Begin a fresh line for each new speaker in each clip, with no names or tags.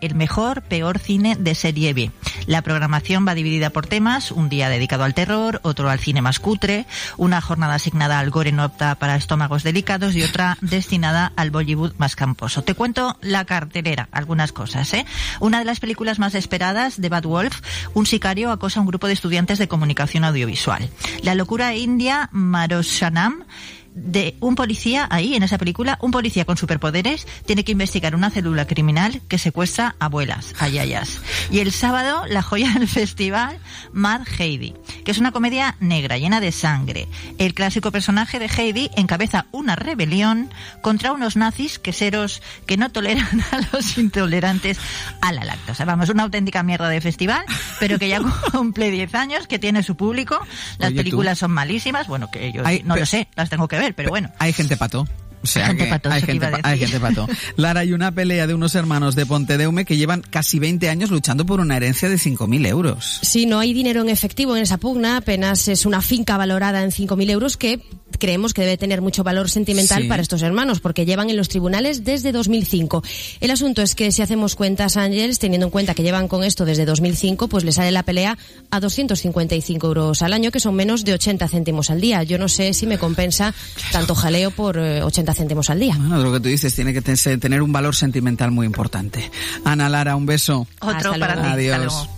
el mejor, peor cine de serie B. La programación va dividida por temas, un día dedicado al terror, otro al cine más cutre, una jornada asignada al gore no apta para estómagos delicados y otra destinada al Bollywood más camposo. Te cuento la cartelera, algunas cosas, ¿eh? Una de las películas más esperadas, de Bad Wolf, un sicario acosa a un grupo de estudiantes de comunicación audiovisual. La locura india Maroshanam, de un policía, ahí en esa película, un policía con superpoderes tiene que investigar una célula criminal que secuestra abuelas, ayayas. Y el sábado, la joya del festival, Mad Heidi, que es una comedia negra, llena de sangre. El clásico personaje de Heidi encabeza una rebelión contra unos nazis queseros que no toleran a los intolerantes a la lactosa. Vamos, una auténtica mierda de festival, pero que ya cumple 10 años, que tiene su público. Las películas son malísimas, bueno, que yo no lo sé, las tengo que ver, pero bueno.
Hay gente pato. O sea,
hay gente pato.
Lara, hay una pelea de unos hermanos de Pontedeume que llevan casi 20 años luchando por una herencia de 5.000 euros.
Sí, no hay dinero en efectivo en esa pugna, apenas es una finca valorada en 5.000 euros que creemos que debe tener mucho valor sentimental para estos hermanos, porque llevan en los tribunales desde 2005. El asunto es que si hacemos cuentas, Ángeles, teniendo en cuenta que llevan con esto desde 2005, pues le sale la pelea a 255 euros al año, que son menos de 80 céntimos al día. Yo no sé si me compensa tanto jaleo por 80 céntimos al día.
Bueno, lo que tú dices tiene que tener un valor sentimental muy importante. Ana, Lara, un beso.
Otro para ti.
Adiós.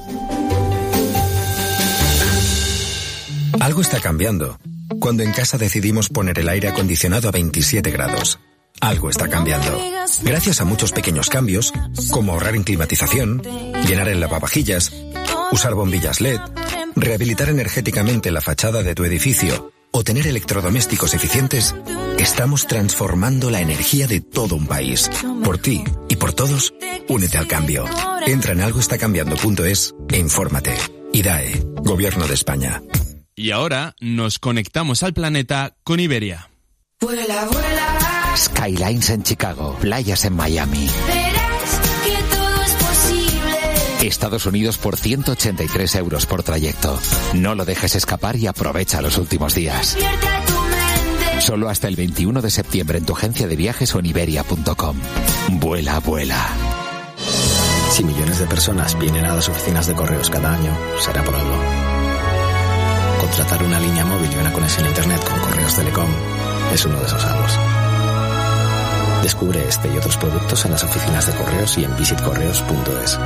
Algo está cambiando. Cuando en casa decidimos poner el aire acondicionado a 27 grados. Algo está cambiando. Gracias a muchos pequeños cambios, como ahorrar en climatización, llenar el lavavajillas, usar bombillas LED, rehabilitar energéticamente la fachada de tu edificio o tener electrodomésticos eficientes, estamos transformando la energía de todo un país. Por ti y por todos, únete al cambio. Entra en algoestacambiando.es e infórmate. IDAE, Gobierno de España.
Y ahora nos conectamos al planeta con Iberia.
Vuela, vuela.
Skylines en Chicago, playas en Miami.
Verás que todo es posible.
Estados Unidos por 183 euros por trayecto. No lo dejes escapar y aprovecha los últimos días.
Despierta tu mente.
Solo hasta el 21 de septiembre en tu agencia de viajes o en iberia.com. Vuela, vuela.
Si millones de personas vienen a las oficinas de correos cada año, será por algo. Contratar una línea móvil y una conexión a internet con Correos Telecom es uno de esos algos. Descubre este y otros productos en las oficinas de correos y en visitcorreos.es.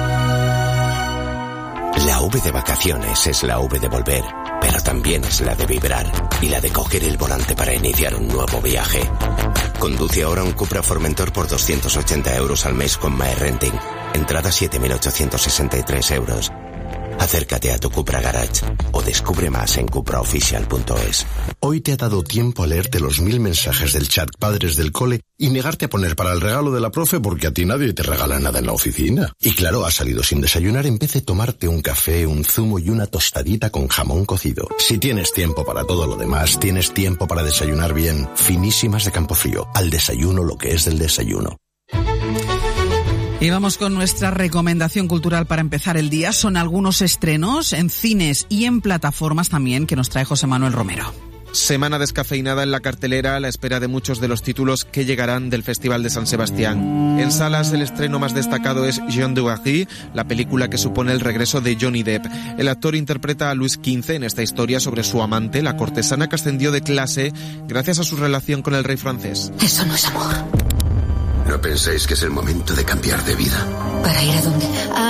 La V de vacaciones es la V de volver, pero también es la de vibrar y la de coger el volante para iniciar un nuevo viaje. Conduce ahora un Cupra Formentor por 280 euros al mes con MyRenting. Entrada 7.863 euros. Acércate a tu Cupra Garage o descubre más en cupraofficial.es.
Hoy te ha dado tiempo a leerte los 1000 mensajes del chat padres del cole y negarte a poner para el regalo de la profe porque a ti nadie te regala nada en la oficina. Y claro, has salido sin desayunar en vez de tomarte un café, un zumo y una tostadita con jamón cocido. Si tienes tiempo para todo lo demás, tienes tiempo para desayunar bien. Finísimas de Campofrío. Al desayuno lo que es del desayuno.
Y vamos con nuestra recomendación cultural para empezar el día. Son algunos estrenos en cines y en plataformas también que nos trae José Manuel Romero.
Semana descafeinada en la cartelera a la espera de muchos de los títulos que llegarán del Festival de San Sebastián. En salas el estreno más destacado es Jean de Barry, la película que supone el regreso de Johnny Depp. El actor interpreta a Luis XV en esta historia sobre su amante, la cortesana que ascendió de clase gracias a su relación con el rey francés.
Eso no es amor.
¿No pensáis que es el momento de cambiar de vida?
¿Para ir a dónde?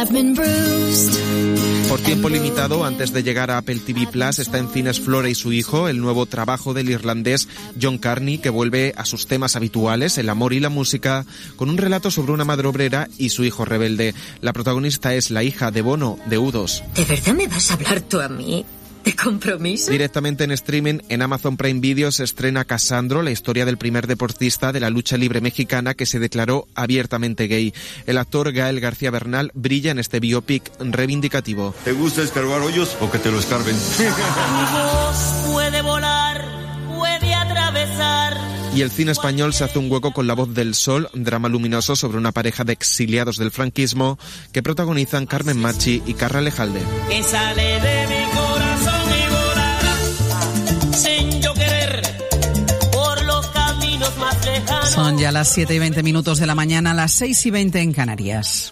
Por tiempo limitado, antes de llegar a Apple TV Plus, está en cines Flora y su hijo, el nuevo trabajo del irlandés John Carney, que vuelve a sus temas habituales, el amor y la música, con un relato sobre una madre obrera y su hijo rebelde. La protagonista es la hija de Bono, de U2.
¿De verdad me vas a hablar tú a mí? ¿De compromiso?
Directamente en streaming, en Amazon Prime Video se estrena Casandro, la historia del primer deportista de la lucha libre mexicana que se declaró abiertamente gay. El actor Gael García Bernal brilla en este biopic reivindicativo.
¿Te gusta escarbar hoyos o que te lo escarben?
Tu voz puede volar, puede atravesar.
Y el cine español se hace un hueco con La voz del sol, drama luminoso sobre una pareja de exiliados del franquismo que protagonizan Carmen Machi y Carra Lejalde.
Que sale de mi corazón y volará sin yo querer por los caminos más lejanos.
Son ya las 7:20 de la mañana, las 6:20 en Canarias.